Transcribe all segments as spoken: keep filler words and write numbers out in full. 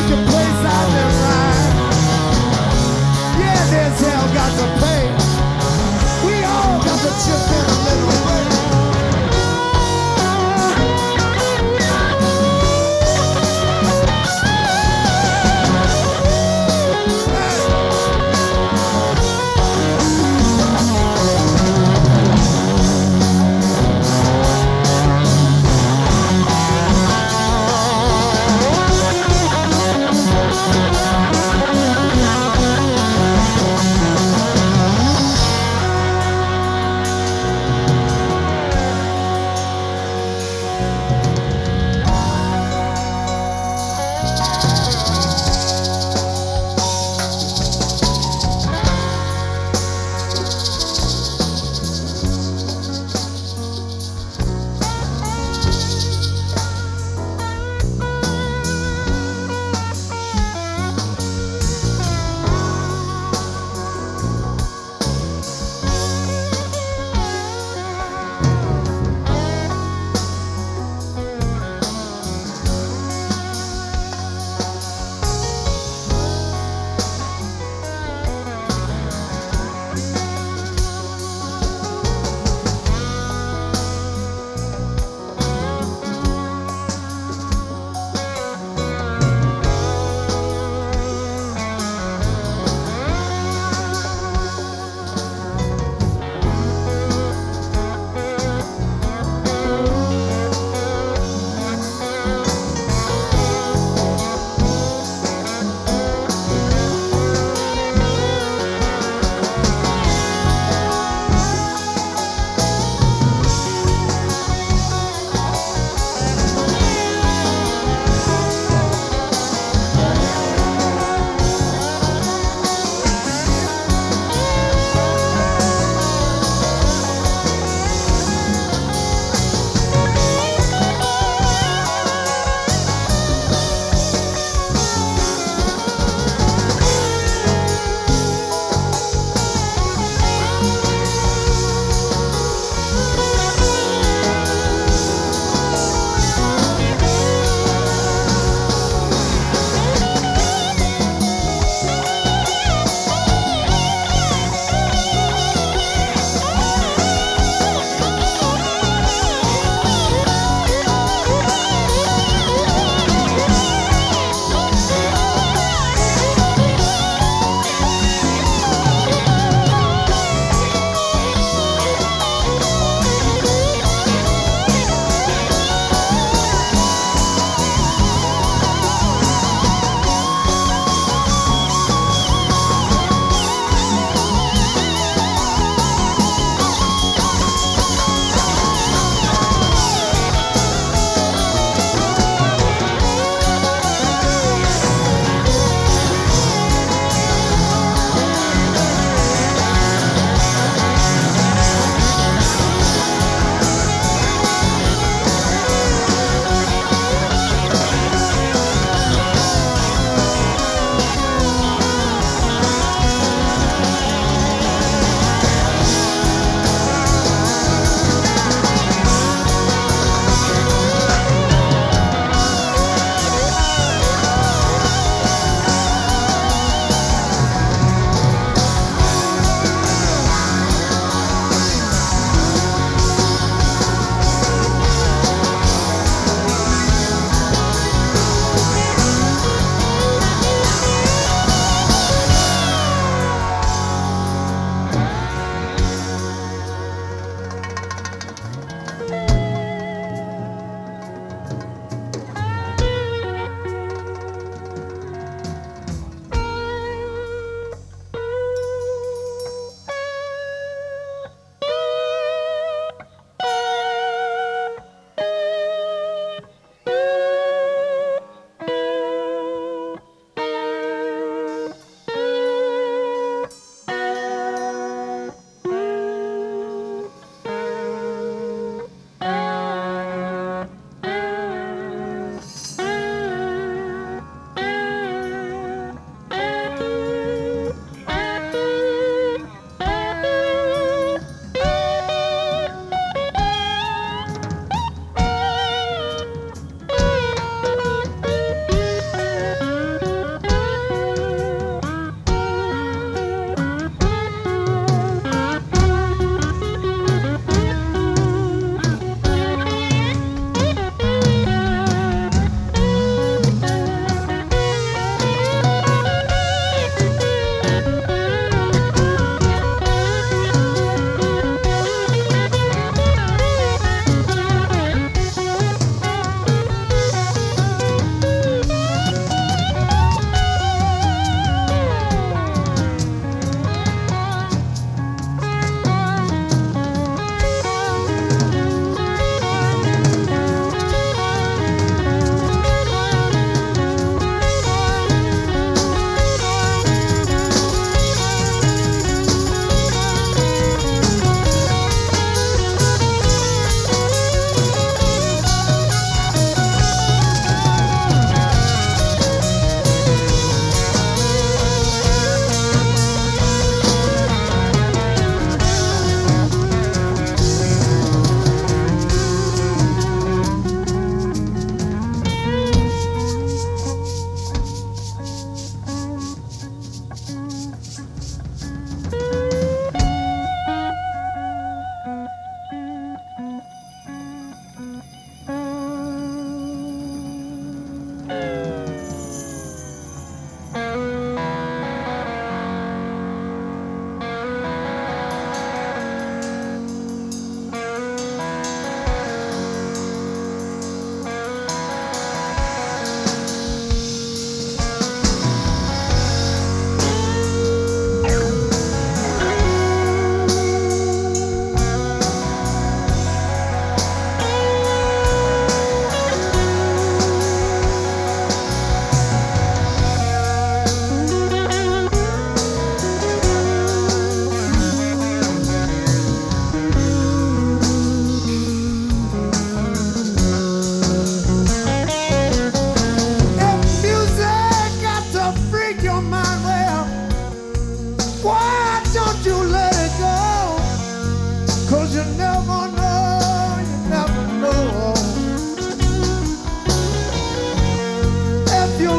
taking place out there, right? Yeah, there's hell got to pay. We all got to chip in a little bit.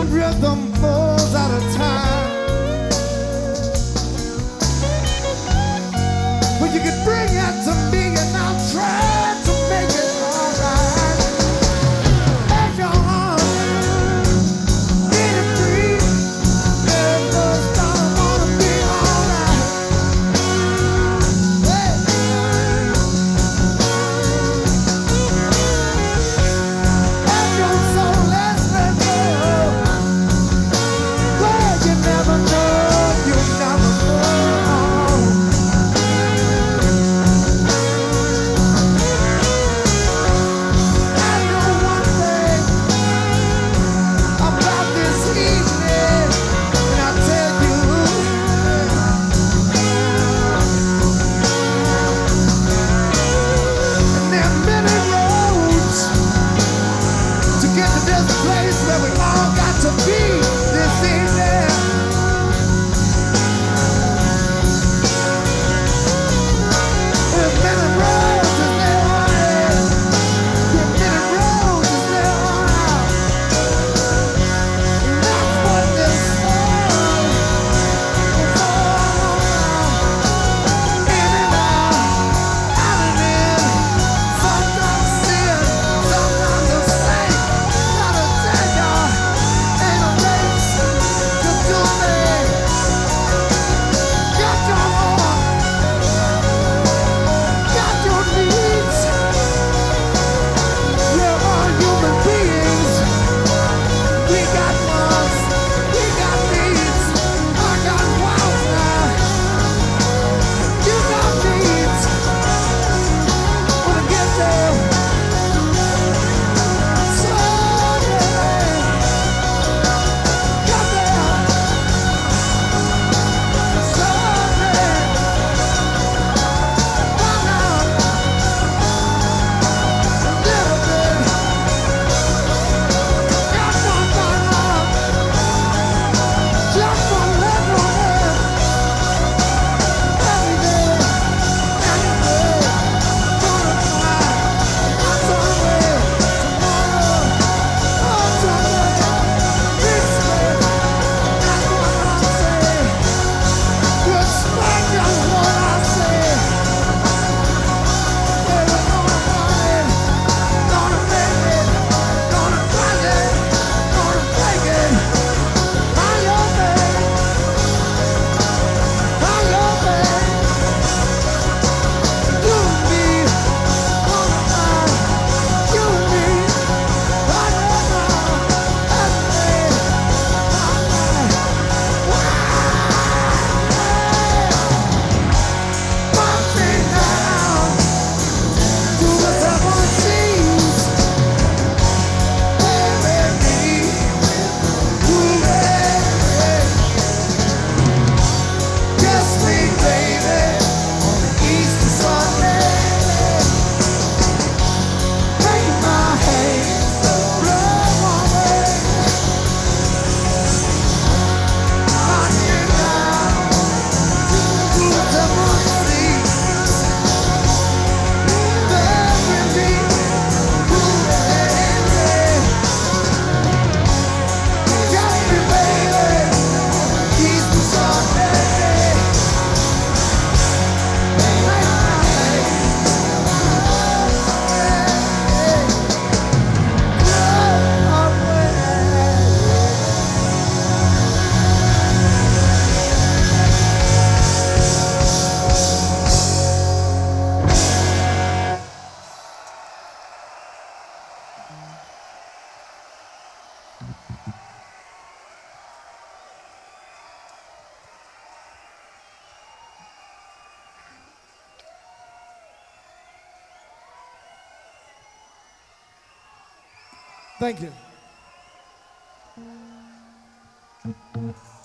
rhythm falls out of time. But you can bring it to me and I'll try to make it alright. As your arms need to breathe, never stop, wanna be alright. Hey. As your soul lets let go, well, you never know, you never know. I know one thing about this evening, and I'll tell you, and there are many roads to get to this place where we all got to be this evening. There's many roads to there are. There's many roads to there are. That's what this song is all about. In and out, out and in. Sometimes sin, sometimes a saint. Gotta tell y'all, ain't a race to do things. Got your heart, got your needs. We're all human beings. We got wants, we got needs. I got wants now. You got needs. Wanna get there someday. Got there someday. Find out a little bit. Got to find out just a little bit. Every day, every day, gonna try. On Sunday, tomorrow, on Sunday, this way. That's what I say. You're smart, that's what I say. Yeah, we're gonna find it, gonna make it, gonna find it, gonna break it. On your way, on your way. You and me, on the line. You and me, right around, every day, all night. March me down to the seven seas. Bury me, kiss me, baby, on the Easter Sunday. Take my hand, blow away. March me down to the seven seas. Bury me, kiss me, baby, Easter Sunday. Take my hand, blow away. Thank you.